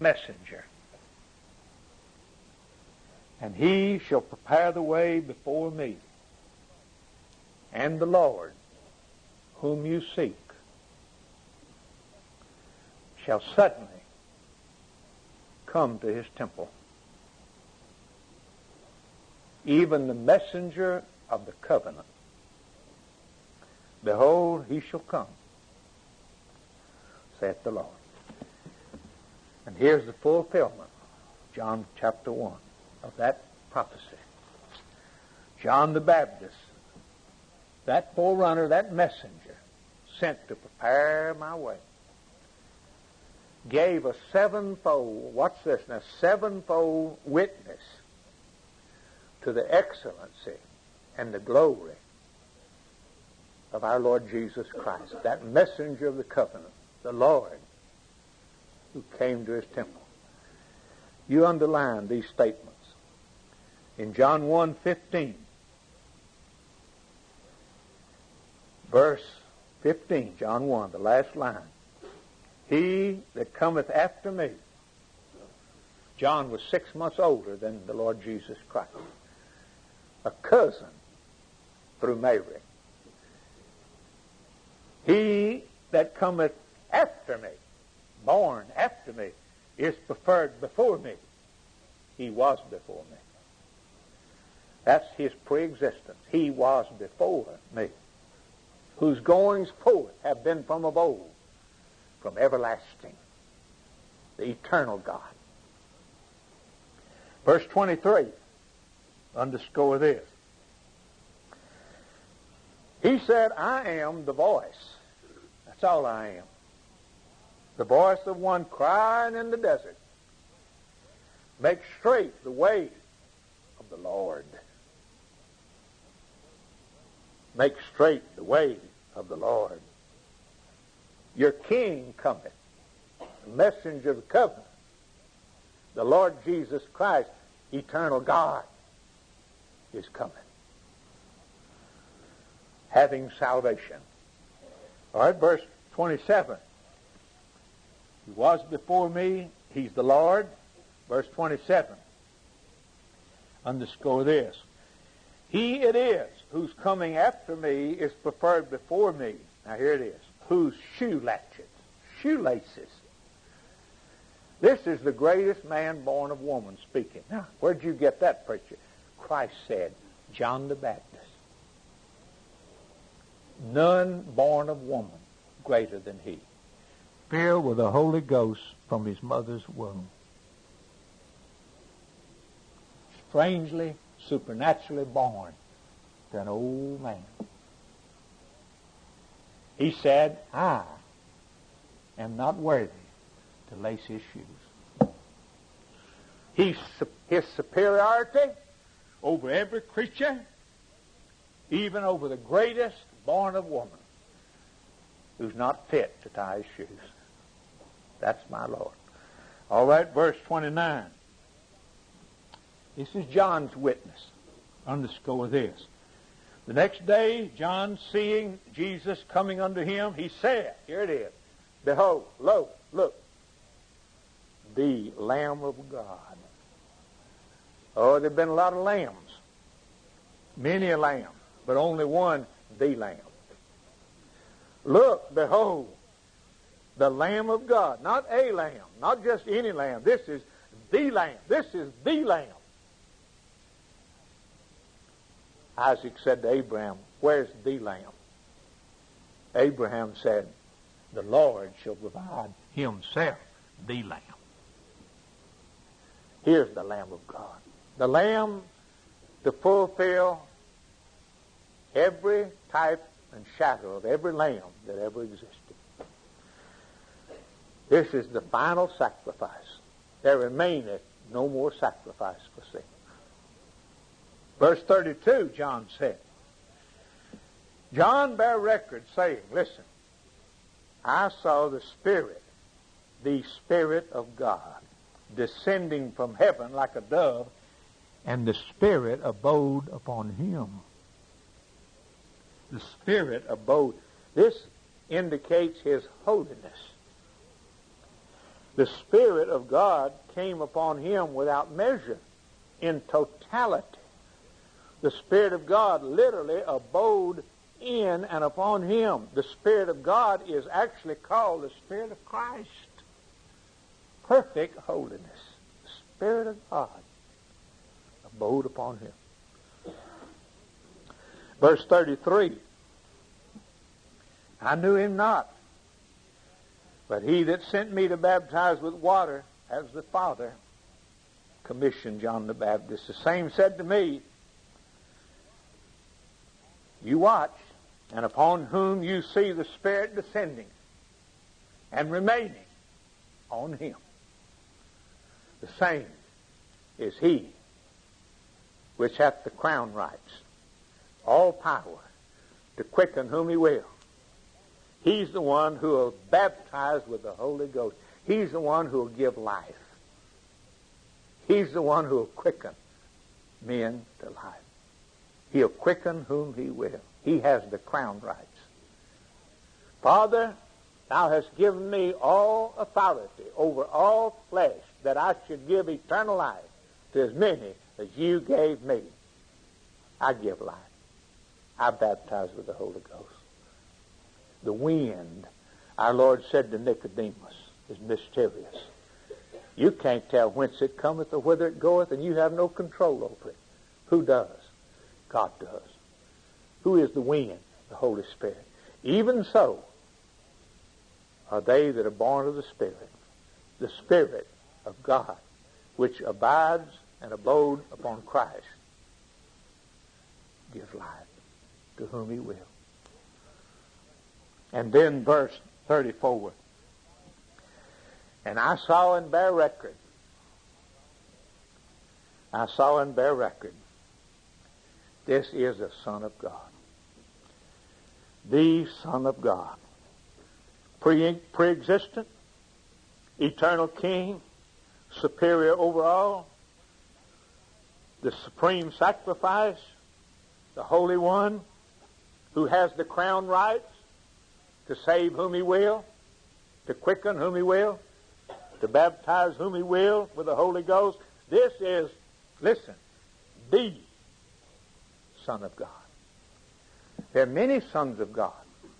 messenger. And he shall prepare the way before me. And the Lord, whom you seek, shall suddenly come to his temple. Even the messenger of the covenant. Behold, he shall come, saith the Lord. And here's the fulfillment, John chapter 1, of that prophecy. John the Baptist, that forerunner, that messenger, sent to prepare my way, gave a sevenfold, watch this now, sevenfold witness to the excellency and the glory of our Lord Jesus Christ, that messenger of the covenant, the Lord, who came to his temple. You underline these statements. In John 1:15, verse 15, John 1, the last line. He that cometh after me. John was 6 months older than the Lord Jesus Christ. A cousin through Mary. He that cometh after me, born after me, is preferred before me. He was before me. That's his preexistence. He was before me, whose goings forth have been from of old, from everlasting, the eternal God. Verse 23, underscore this. He said, I am the voice. That's all I am. The voice of one crying in the desert. Make straight the way of the Lord. Make straight the way of the Lord. Your King cometh, the messenger of the covenant, the Lord Jesus Christ, eternal God, is coming, having salvation. All right, verse 27. He was before me, he's the Lord. Verse 27. Underscore this. He it is whose coming after me is preferred before me. Now here it is. Whose shoelaces. This is the greatest man born of woman speaking. Now, where'd you get that, preacher? Christ said, John the Baptist. None born of woman greater than he. Filled with the Holy Ghost from his mother's womb. Strangely, supernaturally born to an old man. He said, I am not worthy to lace his shoes. His superiority over every creature, even over the greatest born of woman, who's not fit to tie his shoes. That's my Lord. All right, verse 29. This is John's witness. Underscore this. The next day, John, seeing Jesus coming unto him, he said, here it is, behold, lo, look, the Lamb of God. Oh, there have been a lot of lambs. Many a lamb, but only one, the Lamb. Look, behold, the Lamb of God. Not a lamb, not just any lamb. This is the Lamb. This is the Lamb. Isaac said to Abraham, where's the Lamb? Abraham said, the Lord shall provide himself the Lamb. Here's the Lamb of God. The Lamb to fulfill every type and shadow of every lamb that ever existed. This is the final sacrifice. There remaineth no more sacrifice for sin. Verse 32, John said, John bare record saying, listen, I saw the Spirit of God, descending from heaven like a dove, and the Spirit abode upon him. The Spirit abode. This indicates his holiness. The Spirit of God came upon him without measure, in totality. The Spirit of God literally abode in and upon him. The Spirit of God is actually called the Spirit of Christ. Perfect holiness. The Spirit of God abode upon him. Verse 33. I knew him not, but he that sent me to baptize with water, as the Father commissioned John the Baptist. The same said to me, you watch, and upon whom you see the Spirit descending and remaining on him, the same is he which hath the crown rights, all power, to quicken whom he will. He's the one who will baptize with the Holy Ghost. He's the one who will give life. He's the one who will quicken men to life. He'll quicken whom he will. He has the crown rights. Father, thou hast given me all authority over all flesh, that I should give eternal life to as many as you gave me. I give life. I baptize with the Holy Ghost. The wind, our Lord said to Nicodemus, is mysterious. You can't tell whence it cometh or whither it goeth, and you have no control over it. Who does? God does. Who is the wind? The Holy Spirit. Even so are they that are born of the Spirit. The Spirit of God, which abides and abode upon Christ, gives life to whom he will. And then verse 34. And I saw and bear record. I saw and bear record. This is the Son of God. The Son of God. Pre-existent, eternal King, superior over all, the supreme sacrifice, the Holy One, who has the crown rights to save whom he will, to quicken whom he will, to baptize whom he will with the Holy Ghost. This is, listen, the Son of God. There are many sons of God.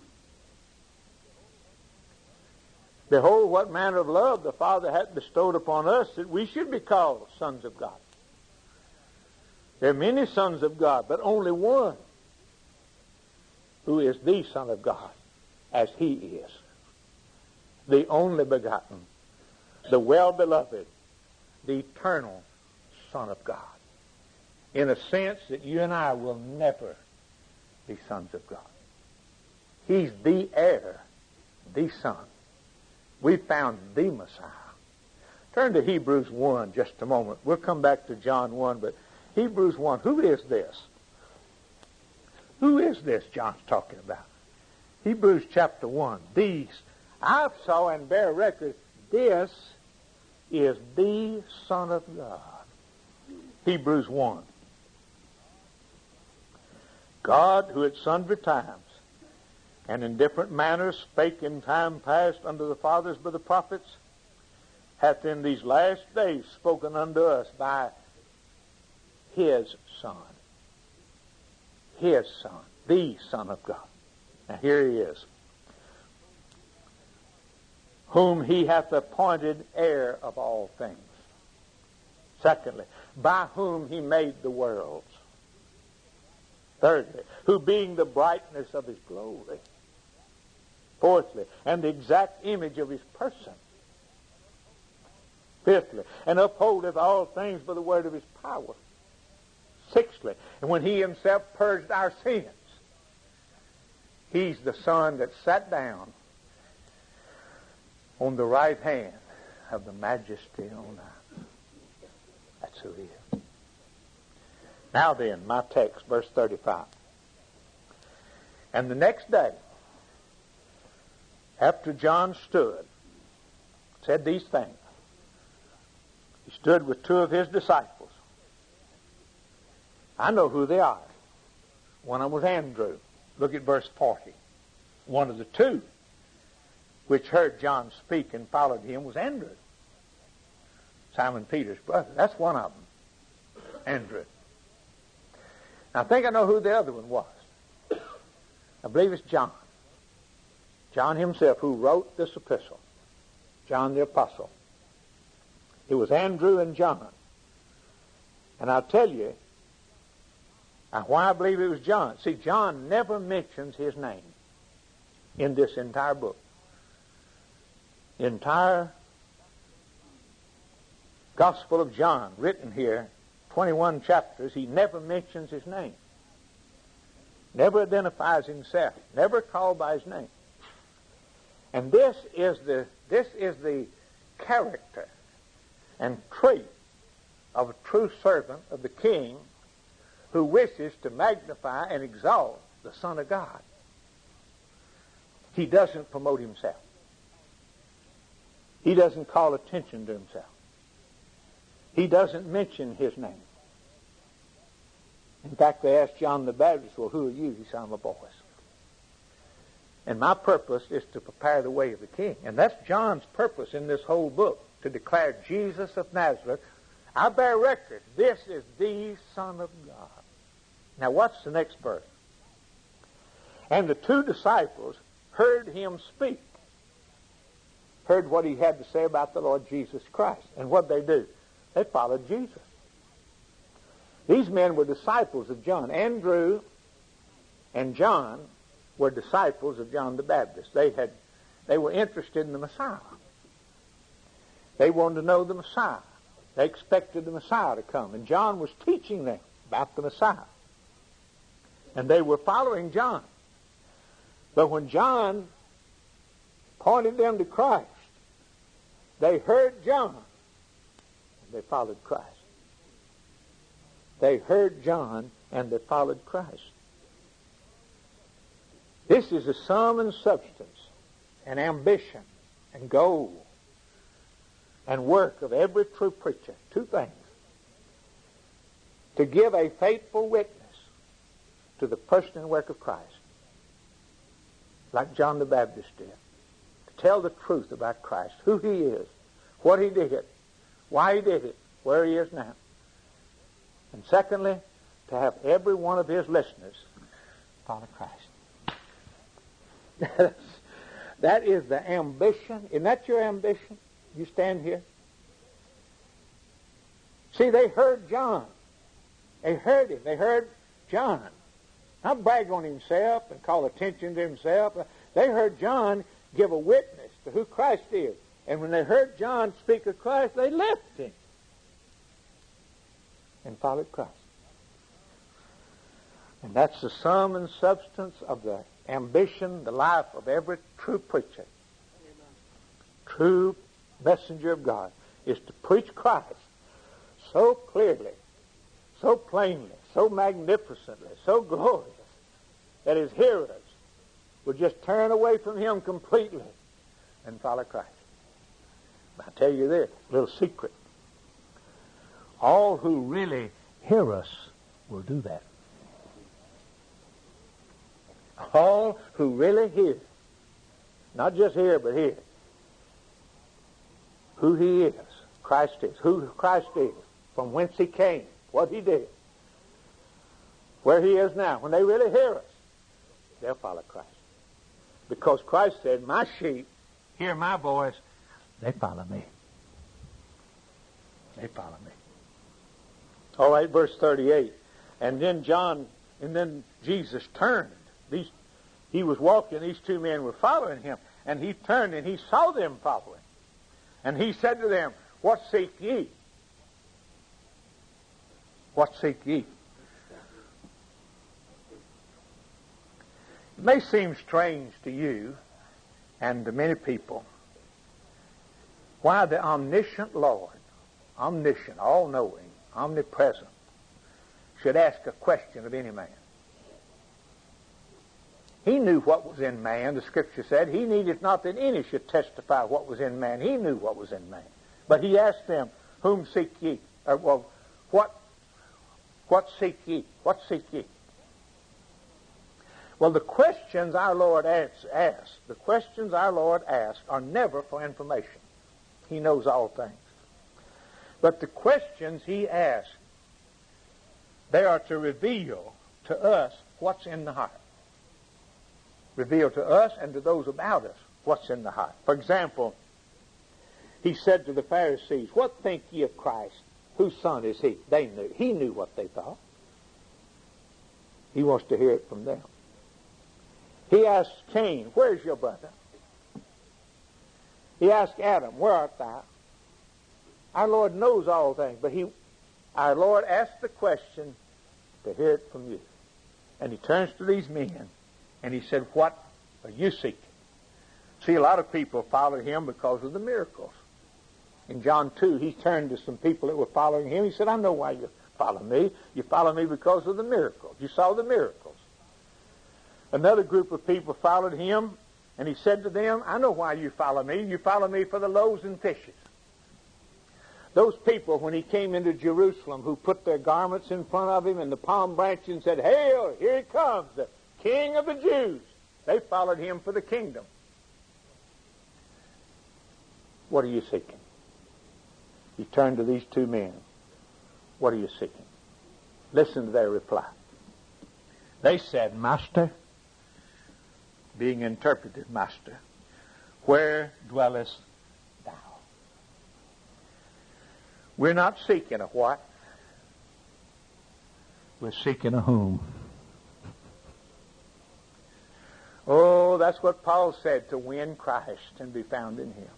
Behold, what manner of love the Father hath bestowed upon us, that we should be called sons of God. There are many sons of God, but only one who is the Son of God, as he is. The only begotten, the well-beloved, the eternal Son of God. In a sense that you and I will never be sons of God. He's the heir, the Son. We found the Messiah. Turn to Hebrews 1 just a moment. We'll come back to John 1, but Hebrews 1, who is this? Who is this John's talking about? Hebrews chapter 1. These, I saw and bear record, this is the Son of God. Hebrews 1. God, who at sundry times and in different manners spake in time past unto the fathers by the prophets, hath in these last days spoken unto us by his Son. His Son, the Son of God. Now here he is. Whom he hath appointed heir of all things. Secondly, by whom he made the worlds. Thirdly, who being the brightness of his glory. Fourthly, and the exact image of his person. Fifthly, and upholdeth all things by the word of his power. Sixthly, and when he himself purged our sins, he's the Son that sat down on the right hand of the Majesty on high. That's who he is. Now then, my text, verse 35. And the next day, after John said these things, he stood with two of his disciples. I know who they are. One of them was Andrew. Look at verse 40. One of the two which heard John speak and followed him was Andrew. Simon Peter's brother. That's one of them, Andrew. I think I know who the other one was. I believe it's John. John himself, who wrote this epistle. John the Apostle. It was Andrew and John. And I'll tell you why I believe it was John. See, John never mentions his name in this entire book. The entire Gospel of John, written here, 21 chapters, he never mentions his name. Never identifies himself. Never called by his name. And this is the character and trait of a true servant of the King who wishes to magnify and exalt the Son of God. He doesn't promote himself. He doesn't call attention to himself. He doesn't mention his name. In fact, they asked John the Baptist, well, who are you? He said, I'm a voice. And my purpose is to prepare the way of the King. And that's John's purpose in this whole book, to declare Jesus of Nazareth. I bear record. This is the Son of God. Now, what's the next verse? And the two disciples heard him speak. Heard what he had to say about the Lord Jesus Christ. And what they do? They followed Jesus. These men were disciples of John. Andrew and John were disciples of John the Baptist. They were interested in the Messiah. They wanted to know the Messiah. They expected the Messiah to come. And John was teaching them about the Messiah. And they were following John. But when John pointed them to Christ, they heard John and they followed Christ. They heard John and they followed Christ. This is the sum and substance and ambition and goal and work of every true preacher. Two things. To give a faithful witness to the person and work of Christ, like John the Baptist did. To tell the truth about Christ, who he is, what he did, why he did it, where he is now. And secondly, to have every one of his listeners follow Christ. That is the ambition. Isn't that your ambition? You stand here. See, they heard John. They heard him. They heard John. Not brag on himself and call attention to himself. They heard John give a witness to who Christ is. And when they heard John speak of Christ, they left him and followed Christ. And that's the sum and substance of the ambition, the life of every true preacher. True messenger of God is to preach Christ so clearly, so plainly, so magnificently, so glorious that his hearers will just turn away from him completely and follow Christ. But I tell you this, a little secret. All who really hear us will do that. All who really hear, not just hear, but hear, who he is, Christ is, who Christ is, from whence he came, what he did, where he is now. When they really hear us, they'll follow Christ. Because Christ said, my sheep hear my voice, they follow me. They follow me. All right, verse 38. And then Jesus turned. He was walking, these two men were following him, and he turned and he saw them following. And he said to them, what seek ye? What seek ye? It may seem strange to you and to many people why the omniscient Lord, omniscient, all-knowing, omnipresent, should ask a question of any man. He knew what was in man, the Scripture said. He needed not that any should testify what was in man. He knew what was in man. But he asked them, whom seek ye? What seek ye? What seek ye? Well, the questions our Lord asks are never for information. He knows all things. But the questions he asks, they are to reveal to us what's in the heart. Reveal to us and to those about us what's in the heart. For example, he said to the Pharisees, "What think ye of Christ? Whose son is he?" They knew. He knew what they thought. He wants to hear it from them. He asked Cain, "Where's your brother?" He asked Adam, "Where art thou?" Our Lord knows all things, but our Lord asked the question to hear it from you. And he turns to these men, and he said, "What are you seeking?" See, a lot of people followed him because of the miracles. In John 2, he turned to some people that were following him. He said, "I know why you follow me. You follow me because of the miracles. You saw the miracles." Another group of people followed him, and he said to them, "I know why you follow me. You follow me for the loaves and fishes." Those people, when he came into Jerusalem, who put their garments in front of him and the palm branches and said, "Hail, here he comes, the King of the Jews," they followed him for the kingdom. What are you seeking? He turned to these two men. What are you seeking? Listen to their reply. They said, "Master," being interpreted, "Master, where dwellest thou?" We're not seeking a what? We're seeking a whom. Oh, that's what Paul said, to win Christ and be found in him.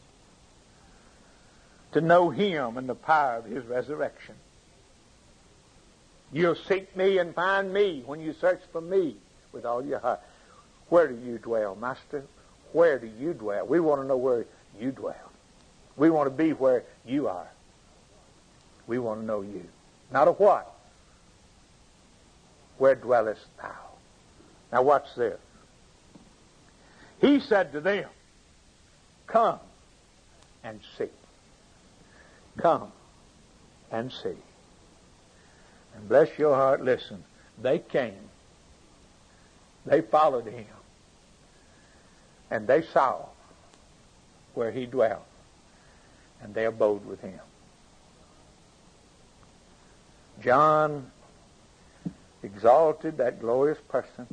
To know him and the power of his resurrection. You'll seek me and find me when you search for me with all your heart. Where do you dwell, Master? Where do you dwell? We want to know where you dwell. We want to be where you are. We want to know you. Not a what. Where dwellest thou? Now watch this. He said to them, "Come and see." Come and see. And bless your heart, listen. They came. They followed him. And they saw where he dwelt. And they abode with him. John exalted that glorious person.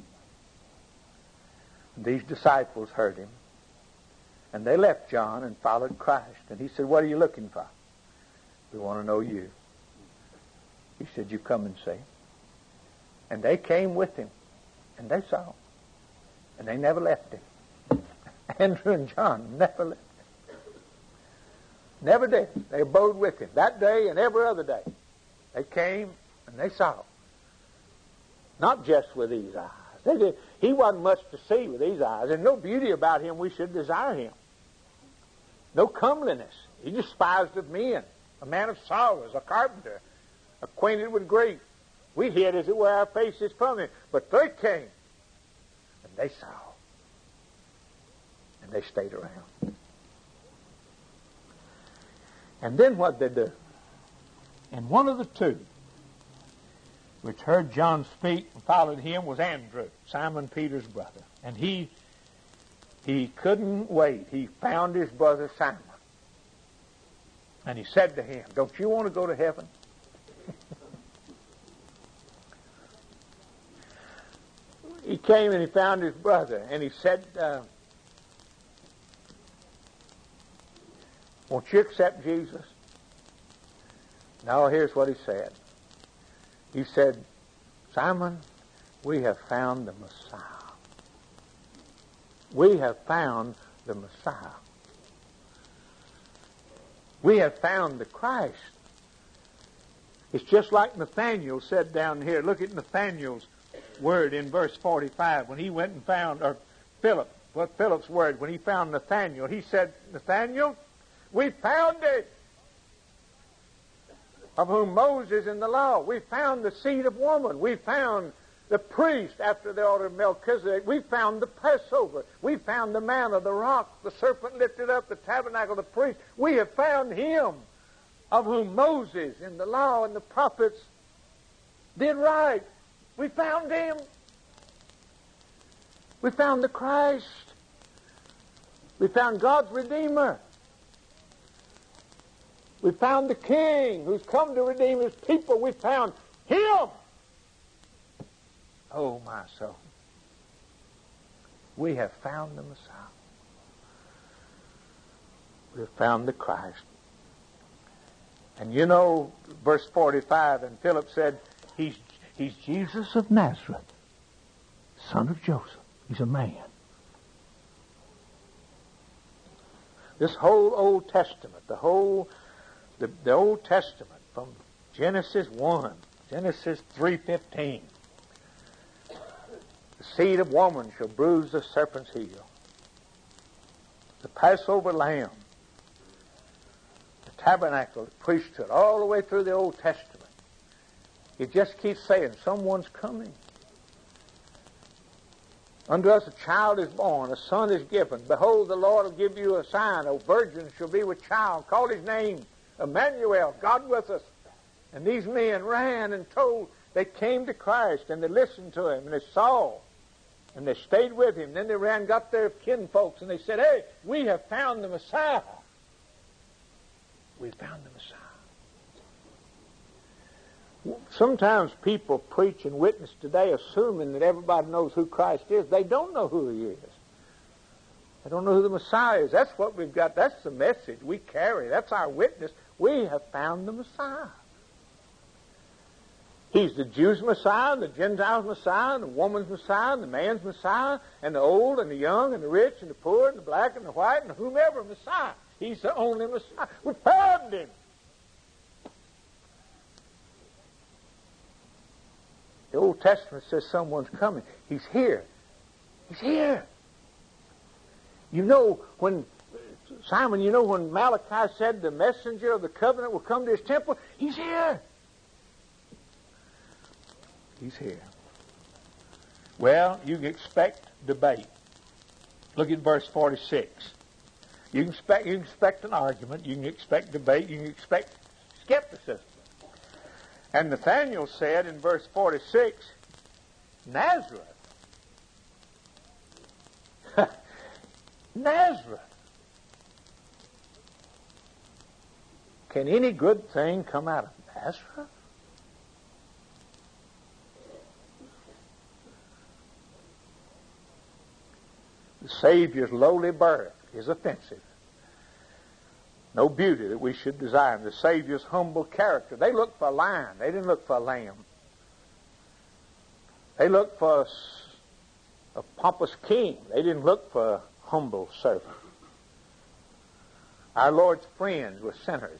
These disciples heard him. And they left John and followed Christ. And he said, "What are you looking for?" "We want to know you." He said, "You come and see." And they came with him. And they saw him. And they never left him. Andrew and John never left him. Never did. They abode with him that day and every other day. They came and they saw him. Not just with these eyes. He wasn't much to see with these eyes. There's no beauty about him we should desire him. No comeliness. He despised of men. A man of sorrows, a carpenter, acquainted with grief. We hid, as it were, our faces from him. But they came, and they saw, and they stayed around. And then what did they do? And one of the two, which heard John speak and followed him, was Andrew, Simon Peter's brother. And he couldn't wait. He found his brother Simon. And he said to him, "Don't you want to go to heaven?" He came and he found his brother, and he said, "Won't you accept Jesus?" No, here's what he said. He said, "Simon, we have found the Messiah. We have found the Messiah. We have found the Christ." It's just like Nathaniel said down here. Look at Nathaniel's word in verse 45. When he went and found, or Philip's word, when he found Nathaniel, he said, "Nathaniel, we found it, of whom Moses in the law. We found the seed of woman. We found the priest after the order of Melchizedek. We found the Passover. We found the man of the rock, the serpent lifted up, the tabernacle, the priest. We have found him, of whom Moses in the law and the prophets did write." We found him. We found the Christ. We found God's Redeemer. We found the King who's come to redeem his people. We found him. Oh, my soul. We have found the Messiah. We have found the Christ. And you know, verse 45, and Philip said, He's Jesus of Nazareth, son of Joseph. He's a man. This whole Old Testament, the Old Testament from Genesis 1, Genesis 3:15, the seed of woman shall bruise the serpent's heel. The Passover lamb, the tabernacle, the priesthood, all the way through the Old Testament. It just keeps saying, someone's coming. Unto us a child is born, a son is given. Behold, the Lord will give you a sign. A virgin shall be with child. Call his name Emmanuel, God with us. And these men ran and told. They came to Christ and they listened to him and they saw. And they stayed with him. Then they ran, got their kinfolks, and they said, hey, we have found the Messiah. We found the Messiah. Sometimes people preach and witness today assuming that everybody knows who Christ is. They don't know who he is. They don't know who the Messiah is. That's what we've got. That's the message we carry. That's our witness. We have found the Messiah. He's the Jews' Messiah, the Gentiles' Messiah, the woman's Messiah, the man's Messiah, and the old and the young and the rich and the poor and the black and the white and whomever Messiah. He's the only Messiah. We found him. The Old Testament says someone's coming. He's here. He's here. You know when, Simon, you know when Malachi said the messenger of the covenant will come to his temple? He's here. He's here. Well, you can expect debate. Look at verse 46. You can expect an argument. You can expect debate. You can expect skepticism. And Nathanael said in verse 46, Nazareth. Nazareth. Can any good thing come out of Nazareth? The Savior's lowly birth is offensive. No beauty that we should desire. The Savior's humble character. They looked for a lion. They didn't look for a lamb. They looked for a pompous king. They didn't look for a humble servant. Our Lord's friends were sinners.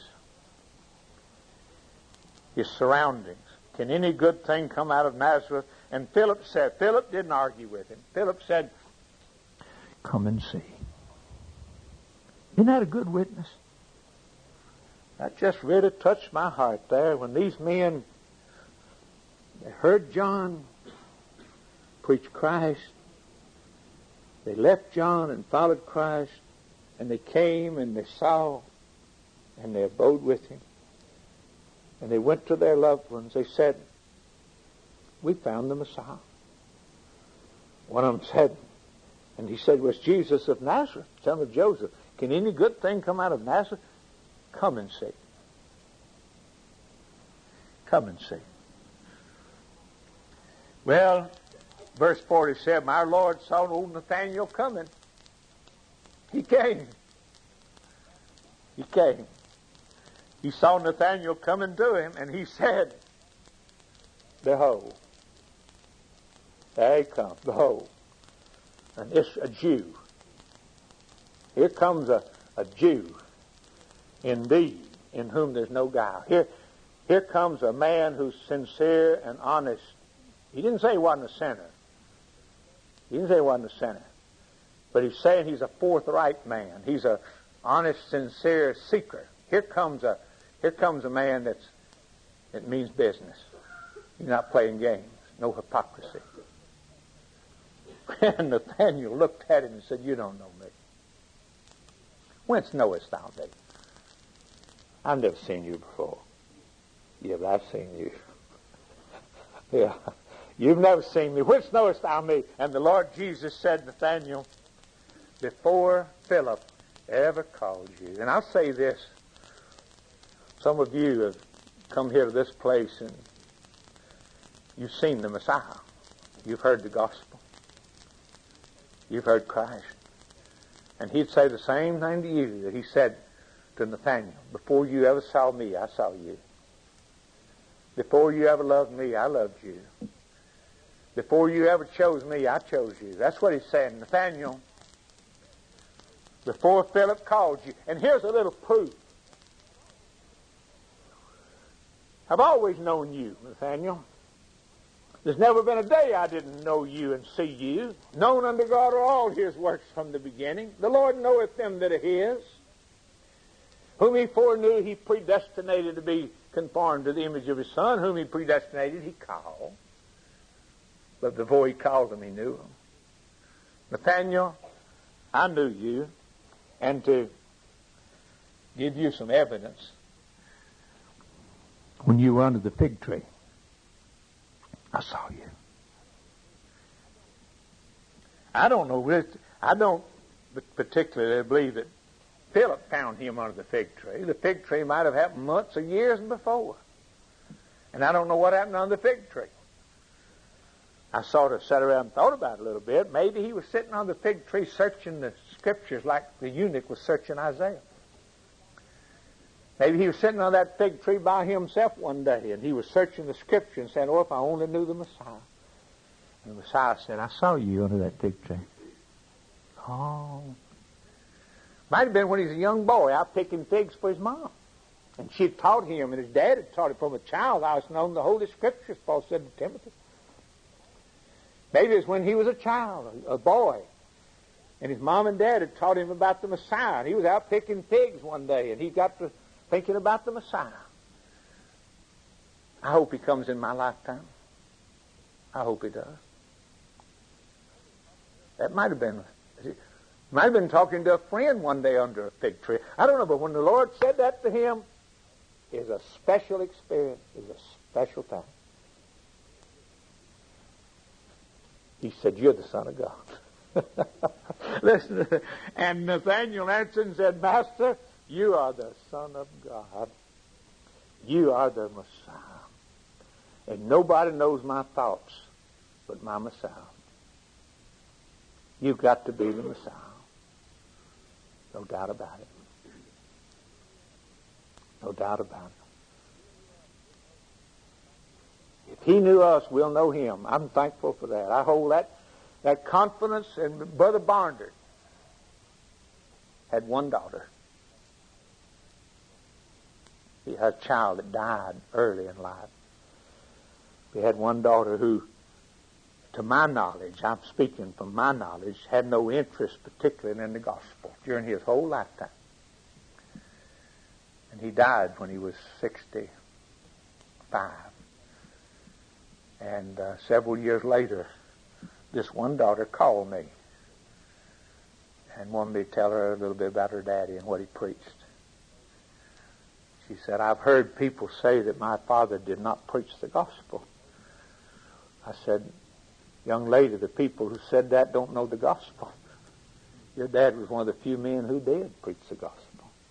His surroundings. Can any good thing come out of Nazareth? And Philip didn't argue with him. Philip said, come and see. Isn't that a good witness? That just really touched my heart there when these men, they heard John preach Christ. They left John and followed Christ, and they came and they saw and they abode with him. And they went to their loved ones. They said, we found the Messiah. One of them said, and he said, was Jesus of Nazareth, son of Joseph. Can any good thing come out of Nazareth? Come and see. Come and see. Well, verse 47, our Lord saw old Nathanael coming. He came. He came. He saw Nathanael coming to him, and he said, behold, there he comes, behold, and it's a Jew. Here comes a Jew, indeed, in whom there's no guile. Here comes a man who's sincere and honest. He didn't say he wasn't a sinner. He didn't say he wasn't a sinner. But he's saying he's a forthright man. He's a honest, sincere seeker. Here comes a man that means business. He's not playing games. No hypocrisy. And Nathanael looked at him and said, you don't know me. Whence knowest thou me? I've never seen you before. Yeah, but I've seen you. Yeah. You've never seen me. Whence knowest thou me? And the Lord Jesus said, Nathanael, before Philip ever called you. And I'll say this. Some of you have come here to this place and you've seen the Messiah. You've heard the gospel. You've heard Christ. And he'd say the same thing to you that he said to Nathaniel. Before you ever saw me, I saw you. Before you ever loved me, I loved you. Before you ever chose me, I chose you. That's what he's saying. Nathaniel, before Philip called you. And here's a little proof. I've always known you, Nathaniel. There's never been a day I didn't know you and see you. Known unto God are all his works from the beginning. The Lord knoweth them that are his. Whom he foreknew, he predestinated to be conformed to the image of his Son. Whom he predestinated, he called. But before he called them, he knew them. Nathaniel, I knew you. And to give you some evidence, when you were under the fig tree, I saw you. I don't particularly believe that Philip found him under the fig tree. The fig tree might have happened months or years before. And I don't know what happened under the fig tree. I sort of sat around and thought about it a little bit. Maybe he was sitting on the fig tree searching the scriptures like the eunuch was searching Isaiah. Maybe he was sitting on that fig tree by himself one day and he was searching the scripture and saying, oh, if I only knew the Messiah. And the Messiah said, I saw you under that fig tree. Oh. Might have been when he was a young boy out picking figs for his mom. And she had taught him, and his dad had taught him from a child. I was known the Holy Scriptures, Paul said to Timothy. Maybe it was when he was a child, a boy. And his mom and dad had taught him about the Messiah. And he was out picking figs one day, and he got to thinking about the Messiah. I hope he comes in my lifetime. I hope he does. That might have been talking to a friend one day under a fig tree. I don't know, but when the Lord said that to him, it was a special experience. It was a special time. He said, you're the Son of God. Listen, and Nathaniel answered and said, Master, you are the Son of God. You are the Messiah. And nobody knows my thoughts but my Messiah. You've got to be the Messiah. No doubt about it. No doubt about it. If he knew us, we'll know him. I'm thankful for that. I hold that confidence. And Brother Barnard had one daughter. He had a child that died early in life. He had one daughter who, to my knowledge, I'm speaking from my knowledge, had no interest particularly in the gospel during his whole lifetime. And he died when he was 65. And several years later, this one daughter called me and wanted me to tell her a little bit about her daddy and what he preached. She said, I've heard people say that my father did not preach the gospel. I said, young lady, the people who said that don't know the gospel. Your dad was one of the few men who did preach the gospel.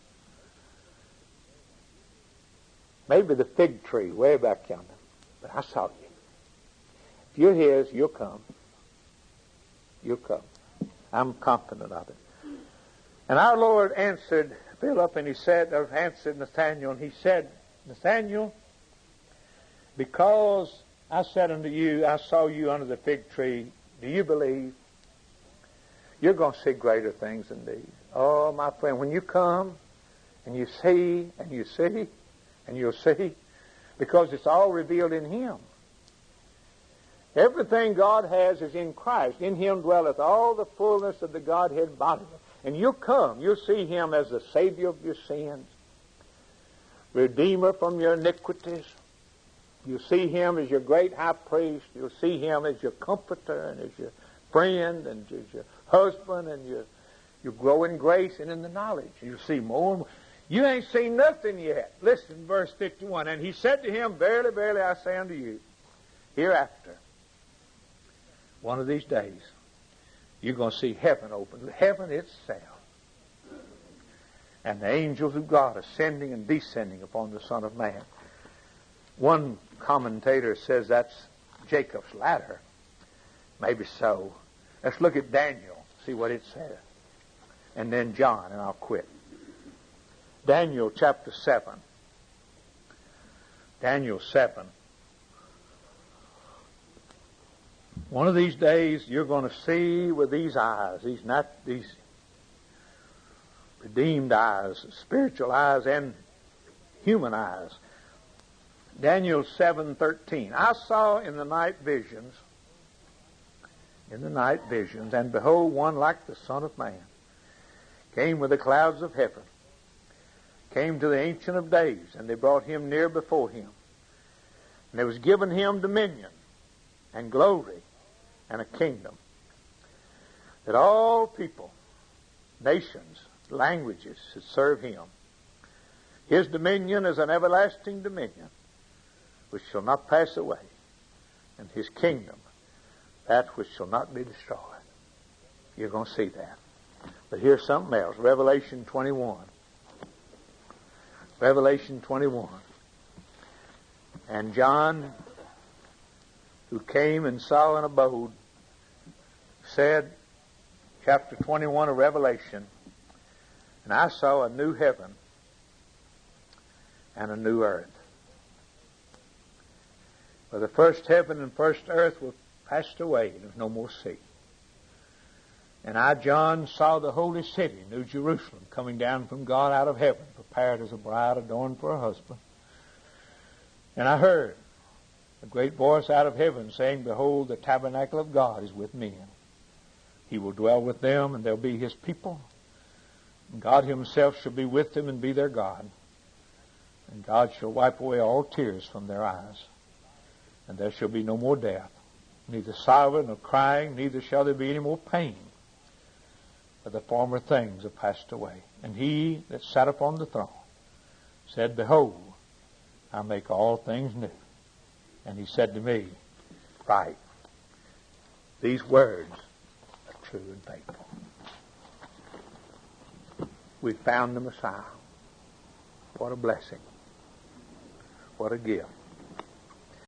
Maybe the fig tree way back yonder, but I saw you. If you're his, you'll come. You'll come. I'm confident of it. And our Lord answered Philip, and he said, or answered Nathaniel, and he said, Nathaniel, because I said unto you, I saw you under the fig tree, do you believe? You're going to see greater things than these. Oh, my friend, when you come and you see and you see and you'll see, because it's all revealed in him. Everything God has is in Christ. In him dwelleth all the fullness of the Godhead bodily. And you'll come. You'll see him as the Savior of your sins, Redeemer from your iniquities. You'll see him as your great high priest. You'll see him as your comforter and as your friend and as your husband, and you grow in grace and in the knowledge. You'll see more and more. You ain't seen nothing yet. Listen, verse 51. And he said to him, Verily, verily, I say unto you, hereafter, one of these days, you're going to see heaven open. Heaven itself. and the angels of God ascending and descending upon the Son of Man. One commentator says that's Jacob's ladder. Maybe so. Let's look at Daniel, see what it says. And then John, and I'll quit. Daniel chapter 7. Daniel 7. One of these days you're going to see with these eyes, these redeemed eyes, spiritual eyes and human eyes. Daniel 7:13. I saw in the night visions, and behold, one like the Son of Man came with the clouds of heaven, came to the Ancient of Days, and they brought him near before him. And there was given him dominion and glory and a kingdom, that all people, nations, languages should serve him. His dominion is an everlasting dominion which shall not pass away, and his kingdom that which shall not be destroyed. You're going to see that. But here's something else. Revelation 21. Revelation 21. And John, who came and saw and abode, said, chapter 21 of Revelation, and I saw a new heaven and a new earth. For the first heaven and first earth were passed away, and there was no more sea. And I, John, saw the holy city, New Jerusalem, coming down from God out of heaven, prepared as a bride adorned for her husband. And I heard a great voice out of heaven saying, Behold, the tabernacle of God is with men. He will dwell with them, and they'll be his people. And God himself shall be with them and be their God. And God shall wipe away all tears from their eyes. And there shall be no more death, neither sorrow nor crying, neither shall there be any more pain. For the former things have passed away. And he that sat upon the throne said, Behold, I make all things new. And he said to me, Write, these words are true and faithful. We found the Messiah. What a blessing. What a gift.